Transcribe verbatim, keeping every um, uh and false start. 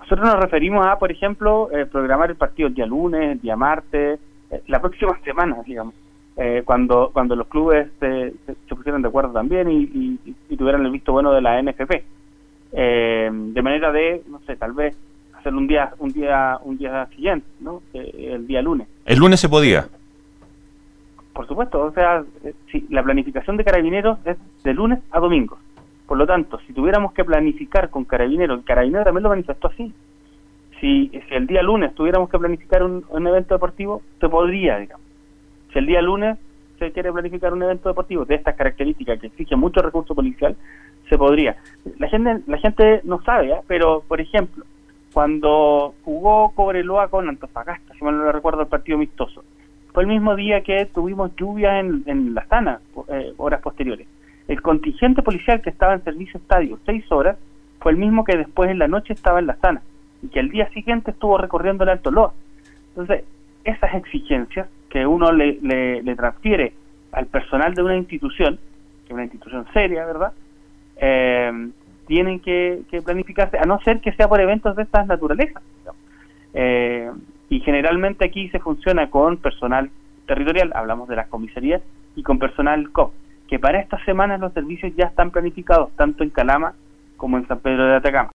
Nosotros nos referimos a, por ejemplo, eh, programar el partido el día lunes, el día martes, eh, la próxima semana, digamos, eh, cuando cuando los clubes se, se, se pusieran de acuerdo también y, y, y tuvieran el visto bueno de la N F P. Eh, de manera de, no sé, tal vez hacer un día un día, un día siguiente, ¿no? Eh, el día lunes. ¿El lunes se podía? Por supuesto, o sea, eh, si la planificación de Carabineros es de lunes a domingo. Por lo tanto, si tuviéramos que planificar con Carabineros, el Carabinero también lo manifestó así. Si, si el día lunes tuviéramos que planificar un, un evento deportivo, se podría, digamos. Si el día lunes se quiere planificar un evento deportivo de estas características que exige mucho recurso policial, se podría. La gente la gente no sabe, ¿eh? Pero, por ejemplo, cuando jugó Cobreloa con Antofagasta, si mal no lo recuerdo, el partido amistoso, fue el mismo día que tuvimos lluvia en, en La Sana, eh, horas posteriores. El contingente policial que estaba en servicio estadio seis horas fue el mismo que después en la noche estaba en La Sana y que el día siguiente estuvo recorriendo el Alto Loa. Entonces, esas exigencias que uno le, le, le transfiere al personal de una institución, que es una institución seria, ¿verdad?, eh, tienen que, que planificarse, a no ser que sea por eventos de estas naturalezas. Eh, y generalmente aquí se funciona con personal territorial, hablamos de las comisarías, y con personal C O P, que para estas semanas los servicios ya están planificados, tanto en Calama como en San Pedro de Atacama.